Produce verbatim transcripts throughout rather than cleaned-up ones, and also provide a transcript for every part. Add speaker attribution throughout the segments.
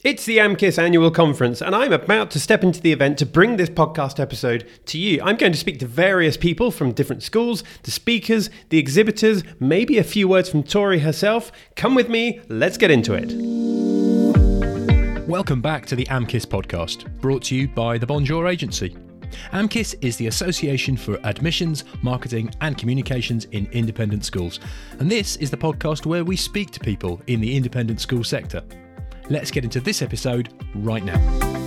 Speaker 1: It's the AMCIS annual conference, and I'm about to step into the event to bring this podcast episode to you. I'm going to speak to various people from different schools, the speakers, the exhibitors, maybe a few words from Tori herself. Come with me, let's get into it.
Speaker 2: Welcome back to the AMCIS podcast, brought to you by the Bonjour Agency. AMCIS is the Association for Admissions, Marketing and Communications in Independent Schools, and this is the podcast where we speak to people in the independent school sector. Let's get into this episode right now.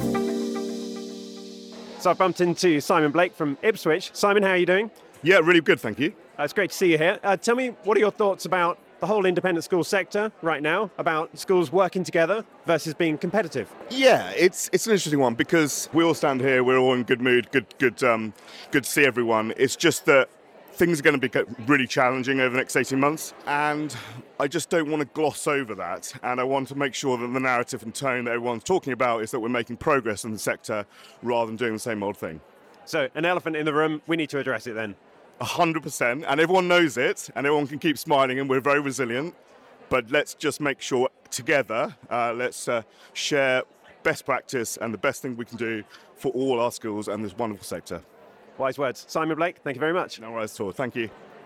Speaker 1: So I bumped into Simon Blake from Ipswich. Simon, how are you doing?
Speaker 3: Yeah, really good, thank you.
Speaker 1: Uh, it's great to see you here. Uh, tell me, what are your thoughts about the whole independent school sector right now, about schools working together versus being competitive?
Speaker 3: Yeah, it's it's an interesting one because we all stand here, we're all in good mood, good good um, good to see everyone. It's just that things are going to be really challenging over the next eighteen months, and I just don't want to gloss over that, and I want to make sure that the narrative and tone that everyone's talking about is that we're making progress in the sector rather than doing the same old thing.
Speaker 1: So, an elephant in the room, we need to address it then.
Speaker 3: one hundred percent, and everyone knows it, and everyone can keep smiling, and we're very resilient, but let's just make sure together, uh, let's uh, share best practice and the best thing we can do for all our schools and this wonderful sector.
Speaker 1: Wise words. Simon Blake, thank you very much.
Speaker 3: No worries at all, thank you.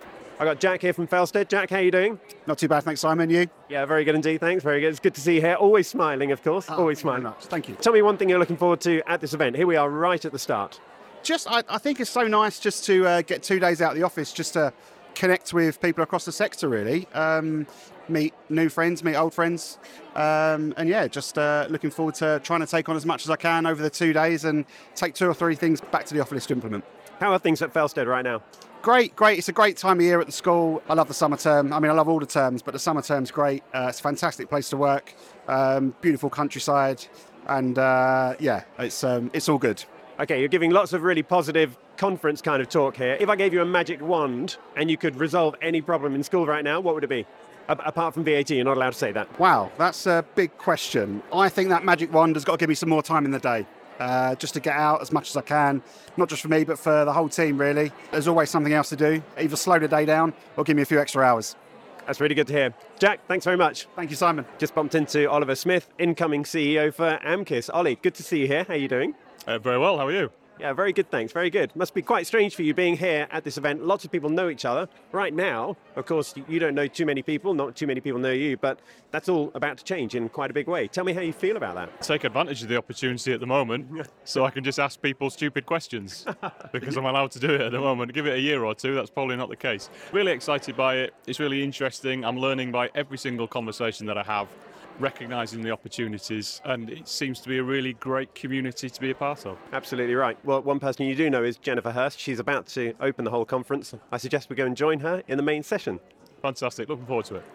Speaker 1: I got Jack here from Felsted. Jack, how are you doing?
Speaker 4: Not too bad, thanks, Simon. You?
Speaker 1: Yeah, very good indeed, thanks. Very good. It's good to see you here. Always smiling, of course.
Speaker 4: Oh,
Speaker 1: Always
Speaker 4: thank you
Speaker 1: smiling.
Speaker 4: very much. Thank you.
Speaker 1: Tell me one thing you're looking forward to at this event. Here we are right at the start.
Speaker 4: Just, I, I think it's so nice just to uh, get two days out of the office, just to connect with people across the sector, really. Um, meet new friends, meet old friends. Um, and yeah, just uh, looking forward to trying to take on as much as I can over the two days and take two or three things back to the office to implement.
Speaker 1: How are things at Felsted right now?
Speaker 4: Great, great. It's a great time of year at the school. I love the summer term. I mean, I love all the terms, but the summer term's great. Uh, it's a fantastic place to work. Um, beautiful countryside. And uh, yeah, it's um, it's all good.
Speaker 1: Okay, you're giving lots of really positive conference kind of talk here. If I gave you a magic wand and you could resolve any problem in school right now, what would it be? A- apart from V A T, you're not allowed to say that.
Speaker 4: Wow, that's a big question. I think that magic wand has got to give me some more time in the day. Uh, just to get out as much as I can, not just for me, but for the whole team, really. There's always something else to do. Either slow the day down or give me a few extra hours.
Speaker 1: That's really good to hear. Jack, thanks very much.
Speaker 4: Thank you, Simon.
Speaker 1: Just bumped into Oliver Smith, incoming C E O for AMCIS. Ollie, good to see you here. How are you doing?
Speaker 5: Uh, very well, how are you?
Speaker 1: Yeah, very good, thanks. Very good. Must be quite strange for you being here at this event. Lots of people know each other. Right now, of course, you don't know too many people, not too many people know you, but that's all about to change in quite a big way. Tell me how you feel about that.
Speaker 5: Take advantage of the opportunity at the moment so I can just ask people stupid questions because I'm allowed to do it at the moment. Give it a year or two, that's probably not the case. Really excited by it. It's really interesting. I'm learning by every single conversation that I have, recognising the opportunities, and it seems to be a really great community to be a part of.
Speaker 1: Absolutely right. Well, one person you do know is Jennifer Hurst. She's about to open the whole conference. I suggest we go and join her in the main session.
Speaker 5: Fantastic, looking forward to it.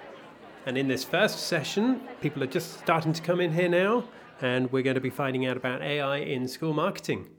Speaker 1: And in this first session, people are just starting to come in here now, and we're going to be finding out about A I in school marketing.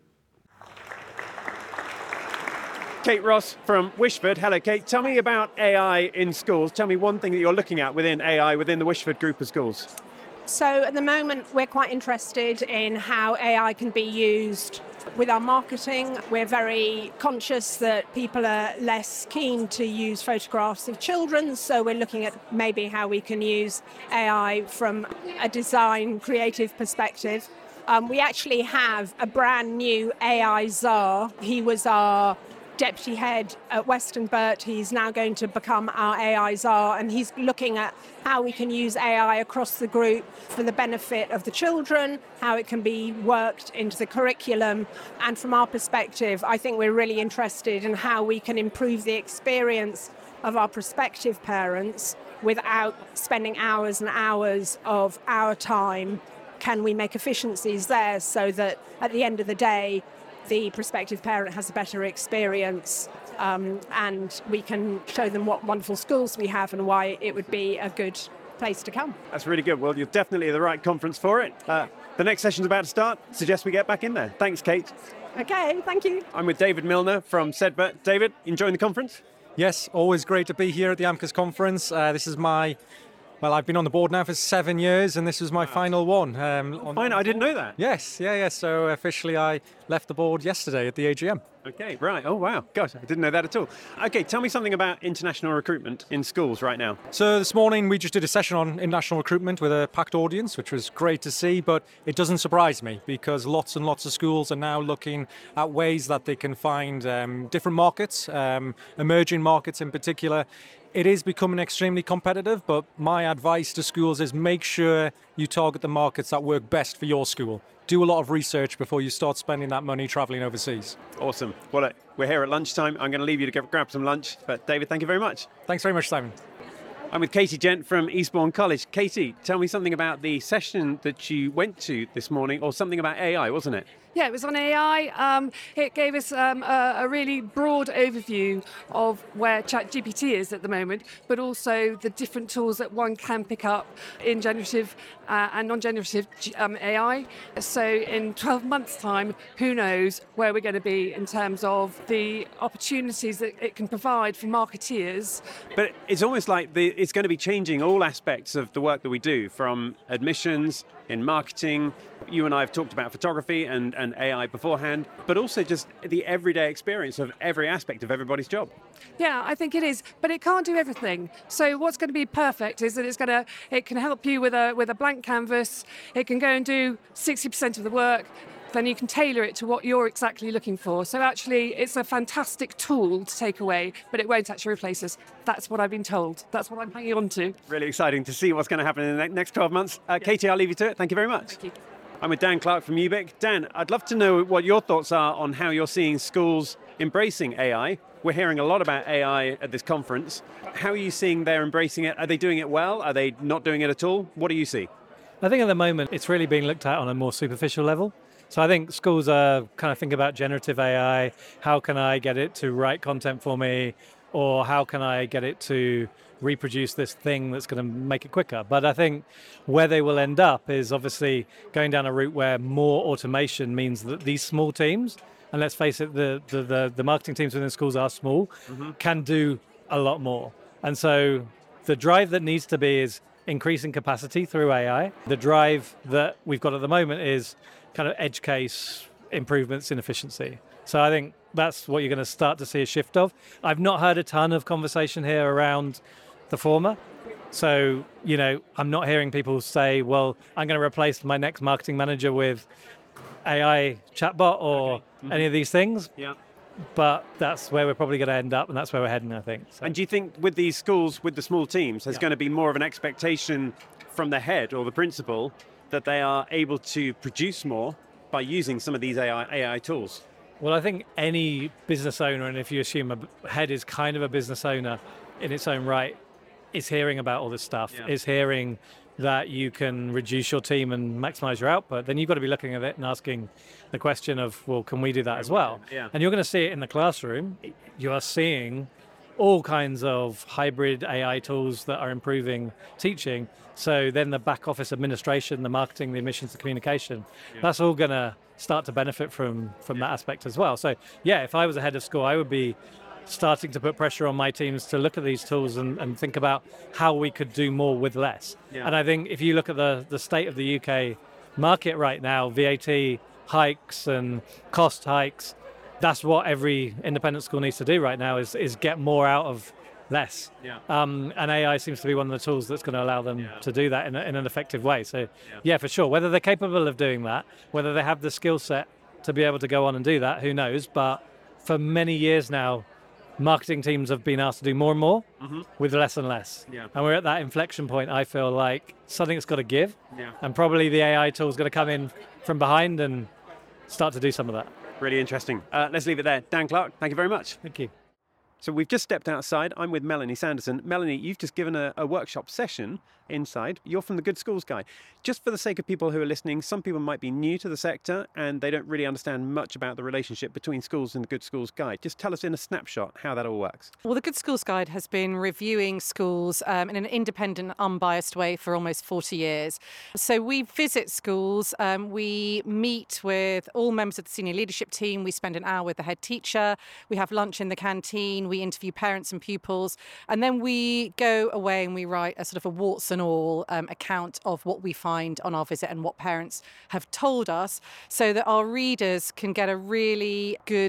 Speaker 1: Kate Ross from Wishford. Hello, Kate. Tell me about A I in schools. Tell me one thing that you're looking at within A I within the Wishford group of schools.
Speaker 6: So at the moment, we're quite interested in how A I can be used with our marketing. We're very conscious that people are less keen to use photographs of children, so we're looking at maybe how we can use A I from a design, creative perspective. Um, we actually have a brand new A I czar. He was our deputy head at Weston Burt. He's now going to become our A I czar, and he's looking at how we can use A I across the group for the benefit of the children, how it can be worked into the curriculum. And from our perspective, I think we're really interested in how we can improve the experience of our prospective parents without spending hours and hours of our time. Can we make efficiencies there so that at the end of the day, the prospective parent has a better experience, um, and we can show them what wonderful schools we have and why it would be a good place to come.
Speaker 1: That's really good. Well, you're definitely the right conference for it. Uh, the next session's about to start. Suggest we get back in there. Thanks, Kate.
Speaker 6: Okay, thank you.
Speaker 1: I'm with David Milner from Sedbert. David, enjoying the conference?
Speaker 7: Yes, always great to be here at the AMCIS conference. Uh, this is my Well, I've been on the board now for seven years, and this was my final one. Um, on
Speaker 1: Fine, I didn't know that.
Speaker 7: Yes, yeah, yeah. So officially, I left the board yesterday at the A G M.
Speaker 1: Okay, right. Oh, wow. Gosh, I didn't know that at all. Okay, tell me something about international recruitment in schools right now.
Speaker 7: So this morning we just did a session on international recruitment with a packed audience, which was great to see, but it doesn't surprise me because lots and lots of schools are now looking at ways that they can find um, different markets, um, emerging markets in particular. It is becoming extremely competitive, but my advice to schools is make sure you target the markets that work best for your school. Do a lot of research before you start spending that money traveling overseas.
Speaker 1: Awesome. Well, uh, we're here at lunchtime. I'm going to leave you to go grab some lunch. But David, thank you very much.
Speaker 7: Thanks very much, Simon.
Speaker 1: I'm with Katie Gent from Eastbourne College. Katie, tell me something about the session that you went to this morning, or something about A I, wasn't it?
Speaker 8: Yeah, it was on A I. Um, it gave us um, a, a really broad overview of where ChatGPT is at the moment, but also the different tools that one can pick up in generative uh, and non-generative um, A I. So in twelve months' time, who knows where we're going to be in terms of the opportunities that it can provide for marketeers.
Speaker 1: But it's almost like the, it's going to be changing all aspects of the work that we do, from admissions, in marketing. You and I have talked about photography and, and A I beforehand, but also just the everyday experience of every aspect of everybody's job.
Speaker 8: Yeah, I think it is, but it can't do everything. So what's going to be perfect is that it's going to, it can help you with a with a blank canvas. It can go and do sixty percent of the work. Then you can tailor it to what you're exactly looking for. So actually, it's a fantastic tool to take away, but it won't actually replace us. That's what I've been told. That's what I'm hanging on to.
Speaker 1: Really exciting to see what's going to happen in the next twelve months. Uh, Katie, I'll leave you to it. Thank you very much.
Speaker 8: Thank you.
Speaker 1: I'm with Dan Clark from U B I C. Dan, I'd love to know what your thoughts are on how you're seeing schools embracing A I. We're hearing a lot about A I at this conference. How are you seeing they're embracing it? Are they doing it well? Are they not doing it at all? What do you see?
Speaker 9: I think at the moment it's really being looked at on a more superficial level. So I think schools are kind of thinking about generative A I. How can I get it to write content for me? Or how can I get it to reproduce this thing that's going to make it quicker? But I think where they will end up is obviously going down a route where more automation means that these small teams, and let's face it, the the, the, the marketing teams within schools are small, mm-hmm. can do a lot more. And so the drive that needs to be is increasing capacity through A I. The drive that we've got at the moment is kind of edge case improvements in efficiency. So I think that's what you're going to start to see a shift of. I've not heard a ton of conversation here around the former. So, you know, I'm not hearing people say, well, I'm going to replace my next marketing manager with A I chatbot or okay. mm-hmm. any of these things.
Speaker 1: Yeah.
Speaker 9: But that's where we're probably going to end up, and that's where we're heading, I think. So.
Speaker 1: And do you think with these schools, with the small teams, there's yeah. going to be more of an expectation from the head or the principal that they are able to produce more by using some of these A I, A I tools?
Speaker 9: Well, I think any business owner, and if you assume a head is kind of a business owner in its own right, is hearing about all this stuff, yeah. is hearing that you can reduce your team and maximize your output, then you've got to be looking at it and asking the question of, well, can we do that as well?
Speaker 1: Yeah.
Speaker 9: And you're going to see it in the classroom. You are seeing all kinds of hybrid A I tools that are improving teaching. So then the back office administration, the marketing, the admissions, the communication, yeah. that's all going to start to benefit from, from yeah. that aspect as well. So yeah, if I was a head of school, I would be starting to put pressure on my teams to look at these tools and, and think about how we could do more with less. Yeah. And I think if you look at the, the state of the U K market right now, V A T hikes and cost hikes, that's what every independent school needs to do right now is, is get more out of less.
Speaker 1: Yeah.
Speaker 9: Um, and A I seems to be one of the tools that's going to allow them
Speaker 1: yeah.
Speaker 9: to do that in, a, in an effective way. So yeah.
Speaker 1: yeah,
Speaker 9: for sure. Whether they're capable of doing that, whether they have the skill set to be able to go on and do that, who knows? But for many years now, marketing teams have been asked to do more and more mm-hmm. with less and less.
Speaker 1: Yeah.
Speaker 9: And we're at that inflection point, I feel like something's got to give.
Speaker 1: Yeah.
Speaker 9: And probably the A I tool's going to come in from behind and start to do some of that.
Speaker 1: Really interesting. Uh, let's leave it there. Dan Clark, thank you very much.
Speaker 9: Thank you.
Speaker 1: So we've just stepped outside. I'm with Melanie Sanderson. Melanie, you've just given a, a workshop session inside. You're from the Good Schools Guide. Just for the sake of people who are listening, some people might be new to the sector and they don't really understand much about the relationship between schools and the Good Schools Guide. Just tell us in a snapshot how that all works.
Speaker 10: Well, the Good Schools Guide has been reviewing schools um, in an independent, unbiased way for almost forty years. So we visit schools, um, we meet with all members of the senior leadership team, we spend an hour with the head teacher, we have lunch in the canteen, we interview parents and pupils, and then we go away and we write a sort of a warts and all um, account of what we find on our visit and what parents have told us, so that our readers can get a really good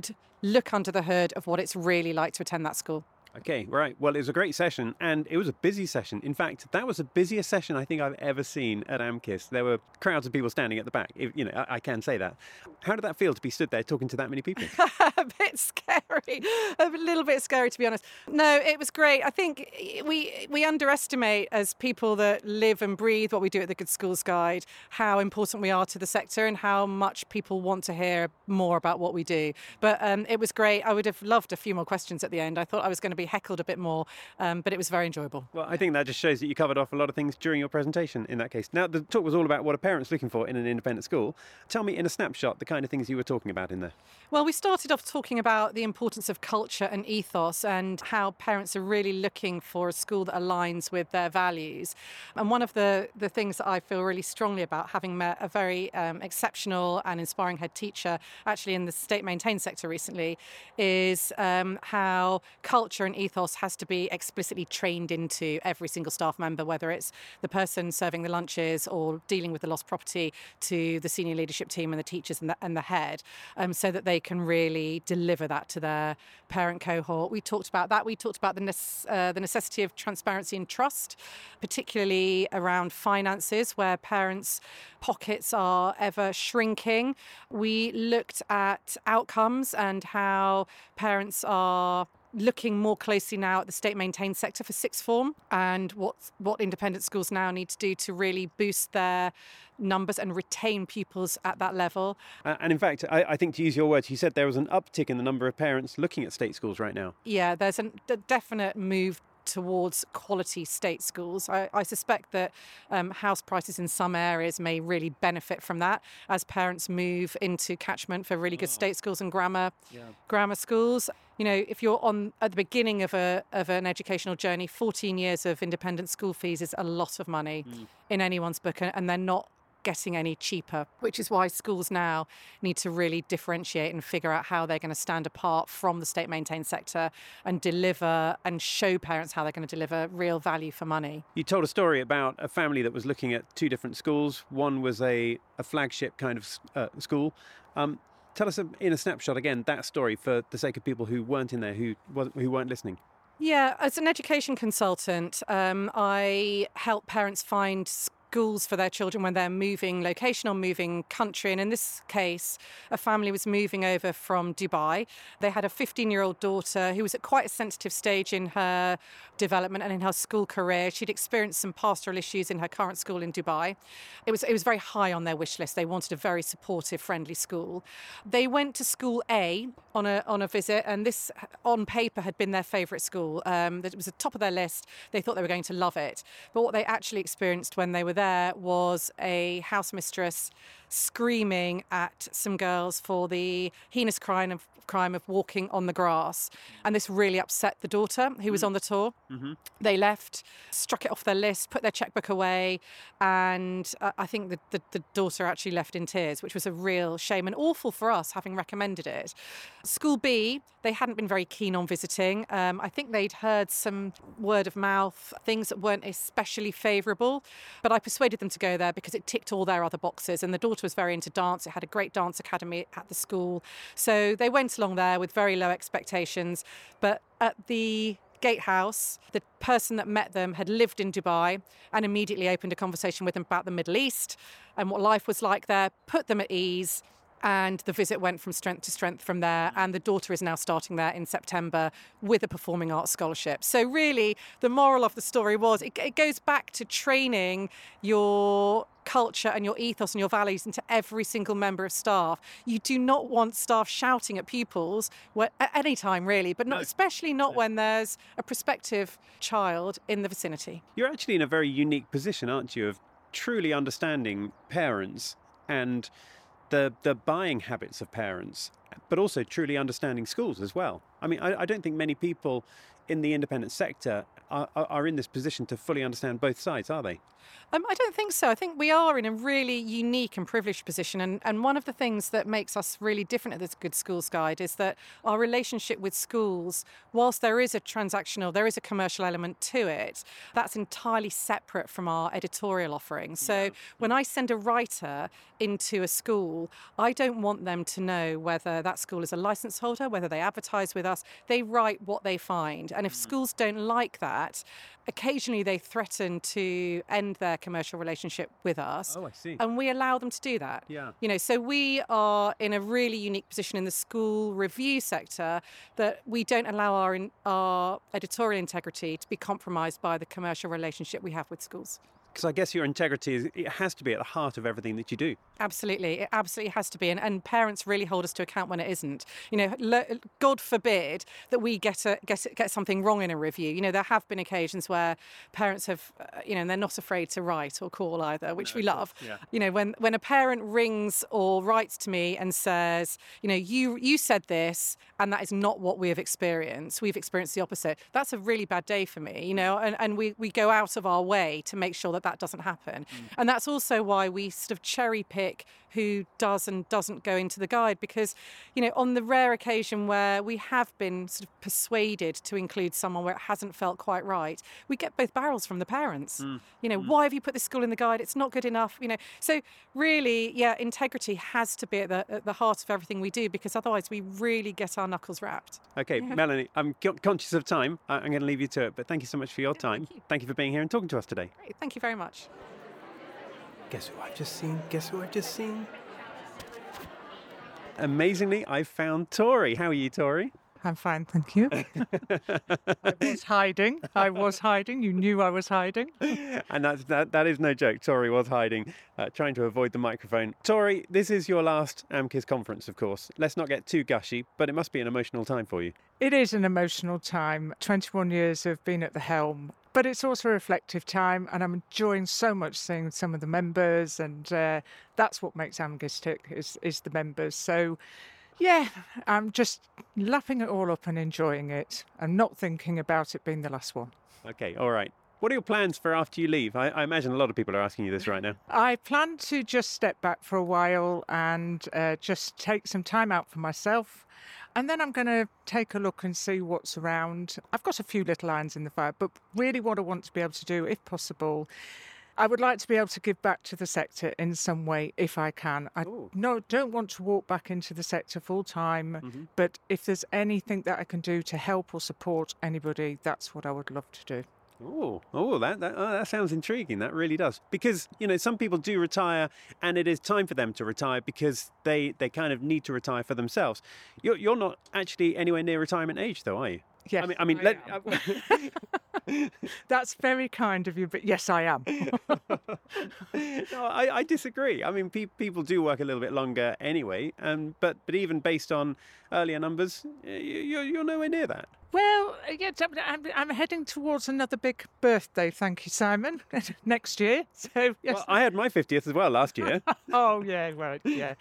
Speaker 10: look under the hood of what it's really like to attend that school.
Speaker 1: Okay, right. Well, it was a great session, and it was a busy session. In fact, that was the busiest session I think I've ever seen at AMCIS. There were crowds of people standing at the back. If, you know, I, I can say that. How did that feel to be stood there talking to that many people?
Speaker 10: A bit scary, a little bit scary, to be honest. No, it was great. I think we we underestimate, as people that live and breathe what we do at the Good Schools Guide, how important we are to the sector and how much people want to hear more about what we do. But um, it was great. I would have loved a few more questions at the end. I thought I was going to be heckled a bit more, um, but it was very enjoyable.
Speaker 1: Well, I think that just shows that you covered off a lot of things during your presentation in that case. Now, the talk was all about what a parent's looking for in an independent school. Tell me in a snapshot the kind of things you were talking about in there.
Speaker 10: Well, we started off talking about the importance of culture and ethos and how parents are really looking for a school that aligns with their values. And one of the, the things that I feel really strongly about, having met a very um, exceptional and inspiring head teacher actually in the state maintained sector recently, is um, how culture and ethos has to be explicitly trained into every single staff member, whether it's the person serving the lunches or dealing with the lost property, to the senior leadership team and the teachers and the, and the head, um, so that they can really deliver that to their parent cohort. We talked about that. We talked about the, ne- uh, the necessity of transparency and trust, particularly around finances, where parents' pockets are ever shrinking. We looked at outcomes and how parents are looking more closely now at the state maintained sector for sixth form and what what independent schools now need to do to really boost their numbers and retain pupils at that level.
Speaker 1: Uh, and in fact, I, I think to use your words, you said there was an uptick in the number of parents looking at state schools right now.
Speaker 10: Yeah, there's an, a definite move towards quality state schools. I, I suspect that um, house prices in some areas may really benefit from that as parents move into catchment for really good oh. state schools and grammar yeah. grammar schools. You know, if you're on at the beginning of a of an educational journey, fourteen years of independent school fees is a lot of money mm. in anyone's book, and they're not getting any cheaper, which is why schools now need to really differentiate and figure out how they're going to stand apart from the state maintained sector and deliver and show parents how they're going to deliver real value for money.
Speaker 1: You told a story about a family that was looking at two different schools. One was a, a flagship kind of uh, school. Um, tell us in a snapshot again that story for the sake of people who weren't in there, who who weren't listening.
Speaker 10: Yeah, as an education consultant, um, I help parents find schools for their children when they're moving location or moving country. And in this case, a family was moving over from Dubai. They had a fifteen-year-old daughter who was at quite a sensitive stage in her development and in her school career. She'd experienced some pastoral issues in her current school in Dubai. It was it was very high on their wish list. They wanted a very supportive, friendly school. They went to school A on a on a visit, and this, on paper, had been their favourite school. Um, it was at the top of their list. They thought they were going to love it. But what they actually experienced when they were there There was a house mistress screaming at some girls for the heinous crime of, crime of walking on the grass. And this really upset the daughter who was on the tour. Mm-hmm. They left, struck it off their list, put their checkbook away. And uh, I think the, the, the daughter actually left in tears, which was a real shame and awful for us, having recommended it. School B, they hadn't been very keen on visiting. Um, I think they'd heard some word of mouth, things that weren't especially favourable. But I persuaded them to go there because it ticked all their other boxes. And the daughter was very into dance. It had a great dance academy at the school. So they went along there with very low expectations. But at the gatehouse, the person that met them had lived in Dubai and immediately opened a conversation with them about the Middle East and what life was like there, put them at ease. And the visit went from strength to strength from there. And the daughter is now starting there in September with a performing arts scholarship. So really, the moral of the story was it, it goes back to training your culture and your ethos and your values into every single member of staff. You do not want staff shouting at pupils where, at any time, really, but not no. especially not no. when there's a prospective child in the vicinity.
Speaker 1: You're actually in a very unique position, aren't you, of truly understanding parents and the the buying habits of parents, but also truly understanding schools as well. I mean, I, I don't think many people in the independent sector are, are in this position to fully understand both sides, are they?
Speaker 10: Um, I don't think so. I think we are in a really unique and privileged position. And, and one of the things that makes us really different at this Good Schools Guide is that our relationship with schools, whilst there is a transactional, there is a commercial element to it, that's entirely separate from our editorial offering. So yeah. when I send a writer into a school, I don't want them to know whether that school is a licence holder, whether they advertise with us. They write what they find. And if schools don't like that, occasionally they threaten to end their commercial relationship with us.
Speaker 1: Oh, I see.
Speaker 10: And we allow them to do that.
Speaker 1: Yeah.
Speaker 10: You know, so we are in a really unique position in the school review sector that we don't allow our in, our editorial integrity to be compromised by the commercial relationship we have with schools.
Speaker 1: Because I guess your integrity is, it has to be at the heart of everything that you do.
Speaker 10: Absolutely, it absolutely has to be, and, and parents really hold us to account when it isn't. You know, lo, God forbid that we get a get get something wrong in a review. You know, there have been occasions where parents have, uh, you know, and they're not afraid to write or call either, which no, we love. Yeah. You know, when when a parent rings or writes to me and says, you know, you you said this, and that is not what we have experienced. We've experienced the opposite. That's a really bad day for me. You know, and and we we go out of our way to make sure that that doesn't happen. Mm. And that's also why we sort of cherry pick who does and doesn't go into the guide, because, you know, on the rare occasion where we have been sort of persuaded to include someone where it hasn't felt quite right, we get both barrels from the parents. Mm. You know, mm. why have you put this school in the guide? It's not good enough. You know, so really, yeah, integrity has to be at the, at the heart of everything we do, because otherwise we really get our knuckles wrapped.
Speaker 1: Okay, yeah. Melanie, I'm conscious of time. I'm going to leave you to it, but thank you so much for your time.
Speaker 10: Thank you.
Speaker 1: Thank you for being here and talking to us today.
Speaker 10: Great. Thank you very much.
Speaker 1: Guess who I've just seen? Guess who I've just seen? Amazingly, I found Tori. How are you, Tori?
Speaker 11: I'm fine, thank you. I was hiding. I was hiding. You knew I was hiding.
Speaker 1: And that's, that, that is no joke. Tori was hiding, uh, trying to avoid the microphone. Tori, this is your last AMCIS conference, of course. Let's not get too gushy, but it must be an emotional time for you.
Speaker 11: It is an emotional time. twenty-one years of being at the helm. But it's also a reflective time, and I'm enjoying so much seeing some of the members, and uh, that's what makes AMCIS tick, is, is the members. So, yeah, I'm just lapping it all up and enjoying it, and not thinking about it being the last one.
Speaker 1: Okay, all right. What are your plans for after you leave? I, I imagine a lot of people are asking you this right now.
Speaker 11: I plan to just step back for a while and uh, just take some time out for myself. And then I'm going to take a look and see what's around. I've got a few little irons in the fire, but really what I want to be able to do, if possible, I would like to be able to give back to the sector in some way if I can. I no, don't want to walk back into the sector full time, mm-hmm. but if there's anything that I can do to help or support anybody, that's what I would love to do.
Speaker 1: Oh, oh, that that, oh, that sounds intriguing. That really does. Because, you know, some people do retire, and it is time for them to retire because they, they kind of need to retire for themselves. You're you're not actually anywhere near retirement age, though, are you?
Speaker 11: Yes,
Speaker 1: I mean, I mean,
Speaker 11: I
Speaker 1: let,
Speaker 11: that's very kind of you, but yes, I am.
Speaker 1: No, I, I disagree. I mean, pe- people do work a little bit longer anyway, um, but but even based on earlier numbers, you're you're nowhere near that.
Speaker 11: Well, yes, I'm, I'm heading towards another big birthday, thank you, Simon, next year. So yes.
Speaker 1: Well, I had my fiftieth as well last year.
Speaker 11: Oh yeah, right, yeah.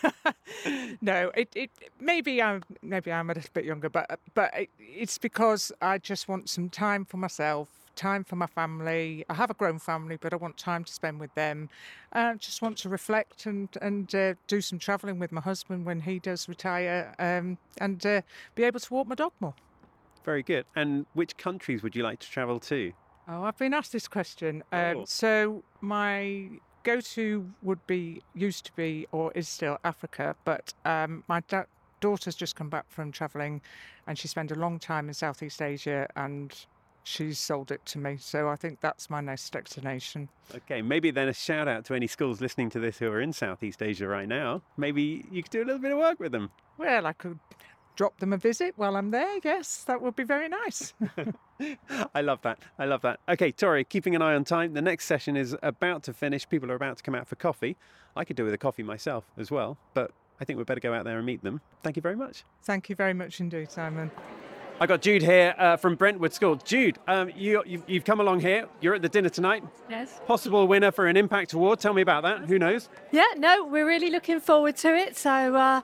Speaker 11: No, it, it maybe I'm maybe I'm a little bit younger, but but it, it's because I just want some time for myself. Time for my family. I have a grown family, but I want time to spend with them. I uh, just want to reflect and and uh, do some travelling with my husband when he does retire, um, and uh, be able to walk my dog more.
Speaker 1: Very good. And which countries would you like to travel to?
Speaker 11: Oh, I've been asked this question. Um,
Speaker 1: oh.
Speaker 11: So my go-to would be, used to be, or is still Africa, but um, my da- daughter's just come back from travelling, and she spent a long time in Southeast Asia, and she's sold it to me, so I think that's my next destination.
Speaker 1: Okay, maybe then a shout out to any schools listening to this who are in Southeast Asia right now. Maybe you could do a little bit of work with them.
Speaker 11: Well, I could drop them a visit while I'm there, yes, that would be very nice.
Speaker 1: I love that, I love that. Okay, Tori, keeping an eye on time, the next session is about to finish. People are about to come out for coffee. I could do with a coffee myself as well, but I think we'd better go out there and meet them. Thank you very much.
Speaker 11: Thank you very much indeed, Simon.
Speaker 1: I got Jude here uh, from Brentwood School. Jude, um, you, you've, you've come along here. You're at the dinner tonight.
Speaker 12: Yes.
Speaker 1: Possible winner for an Impact Award. Tell me about that. Who knows?
Speaker 12: Yeah, no, we're really looking forward to it. So, uh,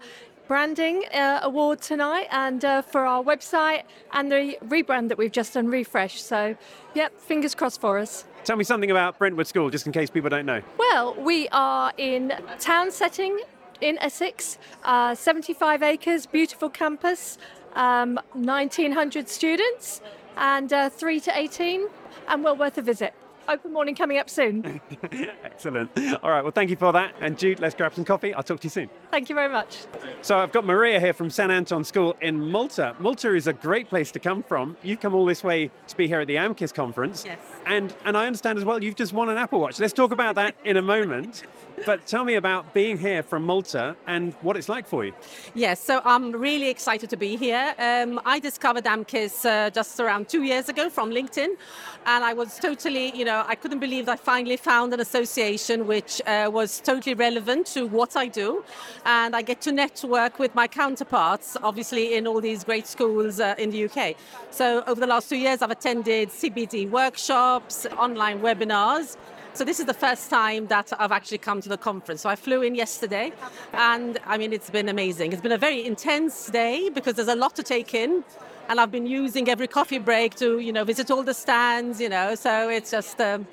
Speaker 12: branding uh, award tonight, and uh, for our website and the rebrand that we've just done, Refresh. So, yep, fingers crossed for us.
Speaker 1: Tell me something about Brentwood School, just in case people don't know.
Speaker 12: Well, we are in town setting in Essex, uh, seventy-five acres, beautiful campus, um, nineteen hundred students, and uh, three to eighteen, and well worth a visit. Open morning coming up soon.
Speaker 1: Excellent. All right, well, thank you for that. And Jude, let's grab some coffee. I'll talk to you soon.
Speaker 12: Thank you very much.
Speaker 1: So I've got Maria here from Saint Anton School in Malta. Malta is a great place to come from. You've come all this way to be here at the AMKIS conference.
Speaker 13: Yes.
Speaker 1: And, and I understand as well you've just won an Apple Watch. Let's talk about that in a moment. But tell me about being here from Malta and what it's like for you.
Speaker 13: Yes, so I'm really excited to be here. Um, I discovered AMKIS uh, just around two years ago from LinkedIn, and I was totally, you know, I couldn't believe I finally found an association which uh, was totally relevant to what I do, and I get to network with my counterparts, obviously in all these great schools uh, in the U K. So over the last two years, I've attended C B D workshops, online webinars. So this is the first time that I've actually come to the conference. So I flew in yesterday, and I mean, it's been amazing. It's been a very intense day because there's a lot to take in, and I've been using every coffee break to, you know, visit all the stands, you know, so it's just um,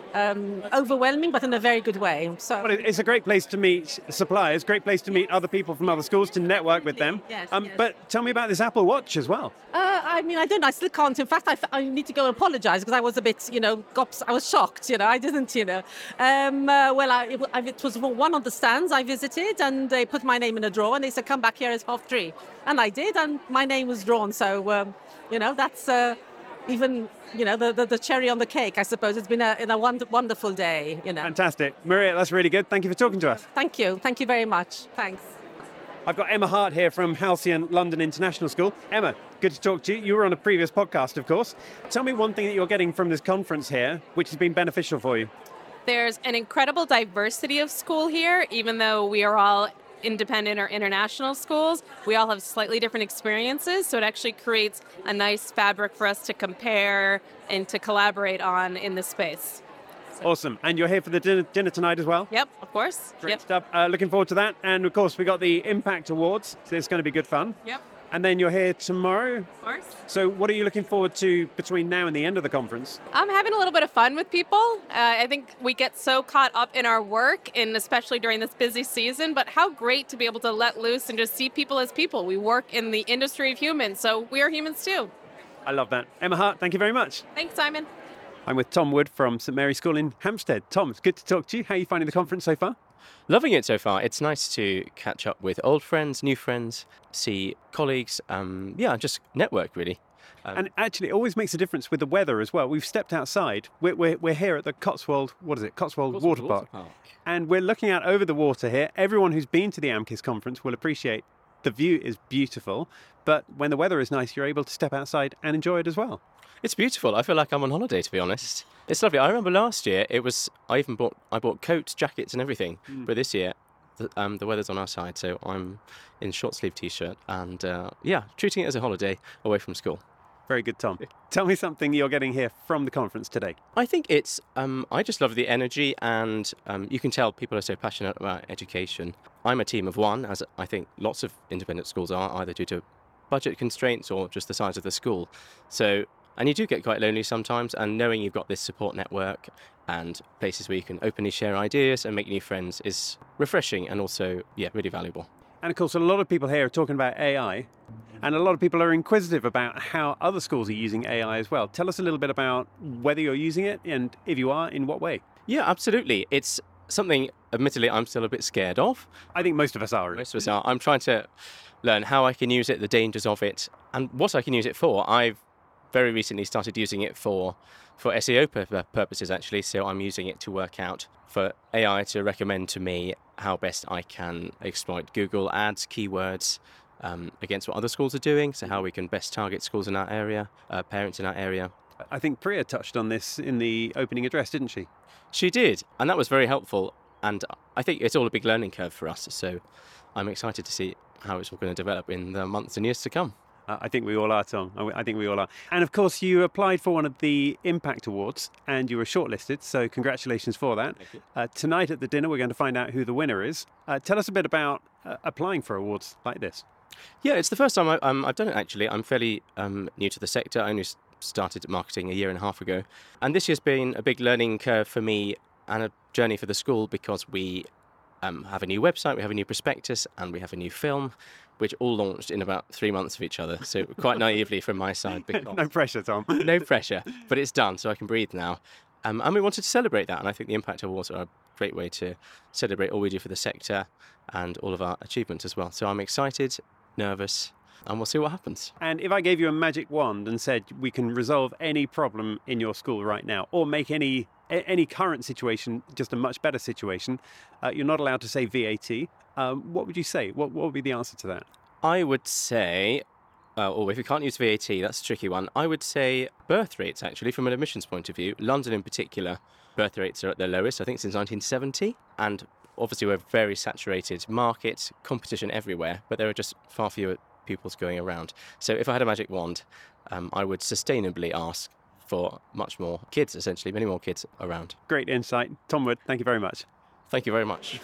Speaker 13: um, overwhelming, but in a very good way. So
Speaker 1: Well, it's a great place to meet suppliers, great place to meet other people from other schools, to network with them.
Speaker 13: Yes,
Speaker 1: um,
Speaker 13: yes.
Speaker 1: But tell me about this Apple Watch as well.
Speaker 13: Uh, I mean, I don't know. I still can't. In fact, I, I need to go and apologise because I was a bit, you know, gops, I was shocked, you know. I didn't, you know. Um, uh, well, I, it, I, it was one of the stands I visited, and they put my name in a drawer, and they said, come back here at half three. And I did, and my name was drawn. So, um, you know, that's uh, even, you know, the, the, the cherry on the cake, I suppose. It's been a, in a wonder, wonderful day, you know.
Speaker 1: Fantastic. Maria, that's really good. Thank you for talking to us.
Speaker 13: Thank you. Thank you very much. Thanks.
Speaker 1: I've got Emma Hart here from Halcyon London International School. Emma, good to talk to you. You were on a previous podcast, of course. Tell me one thing that you're getting from this conference here, which has been beneficial for you.
Speaker 14: There's an incredible diversity of school here, even though we are all independent or international schools. We all have slightly different experiences, so it actually creates a nice fabric for us to compare and to collaborate on in this space.
Speaker 1: Awesome. And you're here for the dinner, dinner tonight as well?
Speaker 14: Yep, of course.
Speaker 1: Great
Speaker 14: Yep.
Speaker 1: stuff. Uh, looking forward to that. And of course, we got the Impact Awards, so it's going to be good fun.
Speaker 14: Yep.
Speaker 1: And then you're here tomorrow.
Speaker 14: Of course.
Speaker 1: So what are you looking forward to between now and the end of the conference?
Speaker 14: I'm having a little bit of fun with people. Uh, I think we get so caught up in our work, and especially during this busy season, but how great to be able to let loose and just see people as people. We work in the industry of humans, so we are humans too.
Speaker 1: I love that. Emma Hart, thank you very much.
Speaker 14: Thanks, Simon.
Speaker 1: I'm with Tom Wood from St Mary's School in Hampstead. Tom, it's good to talk to you. How are you finding the conference so far?
Speaker 15: Loving it so far. It's nice to catch up with old friends, new friends, see colleagues, um, yeah, just network really. Um,
Speaker 1: And actually, it always makes a difference with the weather as well. We've stepped outside. We're, we're, we're here at the Cotswold, what is it, Cotswold,
Speaker 15: Cotswold
Speaker 1: Water,
Speaker 15: Water
Speaker 1: Park.
Speaker 15: Park.
Speaker 1: And we're looking out over the water here. Everyone who's been to the AMKIS conference will appreciate the view is beautiful. But when the weather is nice, you're able to step outside and enjoy it as well.
Speaker 15: It's beautiful. I feel like I'm on holiday, to be honest. It's lovely. I remember last year, it was, I even bought, I bought coats, jackets and everything.
Speaker 1: Mm.
Speaker 15: But this year, the, um, the weather's on our side, so I'm in short sleeve t-shirt and uh, yeah, treating it as a holiday away from school.
Speaker 1: Very good, Tom. Tell me something you're getting here from the conference today.
Speaker 15: I think it's, um, I just love the energy, and um, you can tell people are so passionate about education. I'm a team of one, as I think lots of independent schools are, either due to budget constraints or just the size of the school. So, and you do get quite lonely sometimes, and knowing you've got this support network and places where you can openly share ideas and make new friends is refreshing and also, yeah, really valuable.
Speaker 1: And of course, a lot of people here are talking about A I, and a lot of people are inquisitive about how other schools are using A I as well. Tell us a little bit about whether you're using it, and if you are, in what way.
Speaker 15: Yeah, absolutely. It's something, admittedly, I'm still a bit scared of.
Speaker 1: I think most of us are.
Speaker 15: Most of us are. I'm trying to learn how I can use it, the dangers of it, and what I can use it for. I've very recently started using it for, for S E O pur- purposes, actually, so I'm using it to work out for A I to recommend to me how best I can exploit Google Ads keywords um, against what other schools are doing, so how we can best target schools in our area, uh, parents in our area.
Speaker 1: I think Priya touched on this in the opening address, didn't she?
Speaker 15: She did, and that was very helpful, and I think it's all a big learning curve for us, so I'm excited to see how it's all going to develop in the months and years to come.
Speaker 1: Uh, I think we all are, Tom. I think we all are. And of course, you applied for one of the Impact Awards and you were shortlisted. So congratulations for that. Uh, tonight at the dinner, we're going to find out who the winner is. Uh, tell us a bit about uh, applying for awards like this.
Speaker 15: Yeah, it's the first time I, um, I've done it, actually. I'm fairly um, new to the sector. I only started marketing a year and a half ago. And this year's been a big learning curve for me and a journey for the school because we um, have a new website, we have a new prospectus, and we have a new film, which all launched in about three months of each other. So quite naively from my side.
Speaker 1: No pressure, Tom.
Speaker 15: No pressure, but it's done, so I can breathe now. Um, and we wanted to celebrate that, and I think the Impact Awards are a great way to celebrate all we do for the sector and all of our achievements as well. So I'm excited, nervous, and we'll see what happens.
Speaker 1: And if I gave you a magic wand and said we can resolve any problem in your school right now, or make any any current situation just a much better situation, uh, you're not allowed to say V A T. Um, what would you say? What, what would be the answer to that?
Speaker 15: I would say, uh, or if you can't use V A T, that's a tricky one. I would say birth rates, actually, from an admissions point of view. London in particular, birth rates are at their lowest, I think, since nineteen seventy. And obviously we're a very saturated market, competition everywhere, but there are just far fewer pupils going around. So if I had a magic wand, um, I would sustainably ask for much more kids, essentially, many more kids around.
Speaker 1: Great insight. Tom Wood, thank you very much.
Speaker 15: Thank you very much.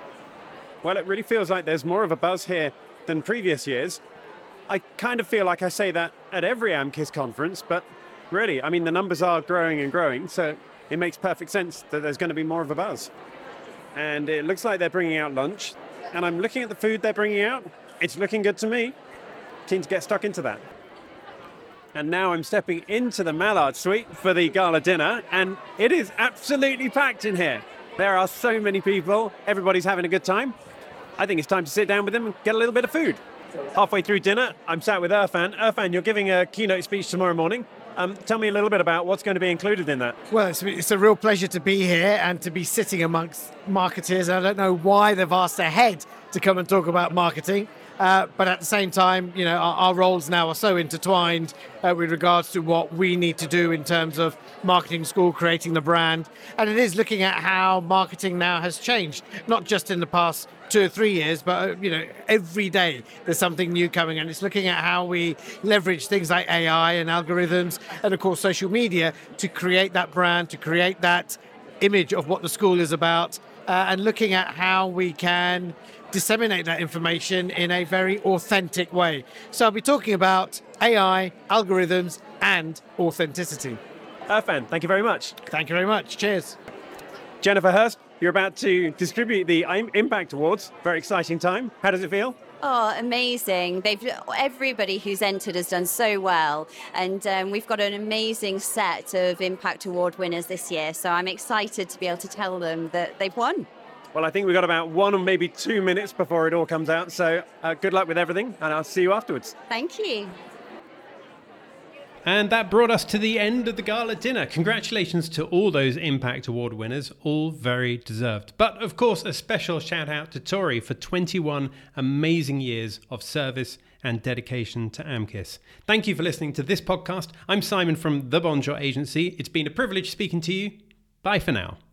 Speaker 1: Well, it really feels like there's more of a buzz here than previous years. I kind of feel like I say that at every AMKIS conference, but really, I mean, the numbers are growing and growing, so it makes perfect sense that there's going to be more of a buzz. And it looks like they're bringing out lunch, and I'm looking at the food they're bringing out. It's looking good to me. Keen to get stuck into that. And now I'm stepping into the Mallard Suite for the gala dinner, and it is absolutely packed in here. There are so many people. Everybody's having a good time. I think it's time to sit down with them and get a little bit of food. Halfway through dinner, I'm sat with Irfan. Irfan, you're giving a keynote speech tomorrow morning. Um, tell me a little bit about what's going to be included in that.
Speaker 16: Well, it's, it's a real pleasure to be here and to be sitting amongst marketers. I don't know why they've asked their head to come and talk about marketing. Uh, but at the same time, you know, our, our roles now are so intertwined uh, with regards to what we need to do in terms of marketing school, creating the brand. And it is looking at how marketing now has changed, not just in the past two or three years, but, uh, you know, every day there's something new coming. And it's looking at how we leverage things like A I and algorithms and, of course, social media to create that brand, to create that image of what the school is about, uh, and looking at how we can disseminate that information in a very authentic way. So I'll be talking about A I, algorithms, and authenticity.
Speaker 1: Irfan, thank you very much.
Speaker 16: Thank you very much. Cheers.
Speaker 1: Jennifer Hurst, you're about to distribute the Impact Awards. Very exciting time. How does it feel?
Speaker 17: Oh, amazing. They've everybody who's entered has done so well. And um, we've got an amazing set of Impact Award winners this year. So I'm excited to be able to tell them that they've won.
Speaker 1: Well, I think we've got about one or maybe two minutes before it all comes out. So uh, good luck with everything, and I'll see you afterwards.
Speaker 17: Thank you.
Speaker 1: And that brought us to the end of the gala dinner. Congratulations to all those Impact Award winners, all very deserved. But of course, a special shout out to Tori for twenty-one amazing years of service and dedication to AMKIS. Thank you for listening to this podcast. I'm Simon from The Bonjour Agency. It's been a privilege speaking to you. Bye for now.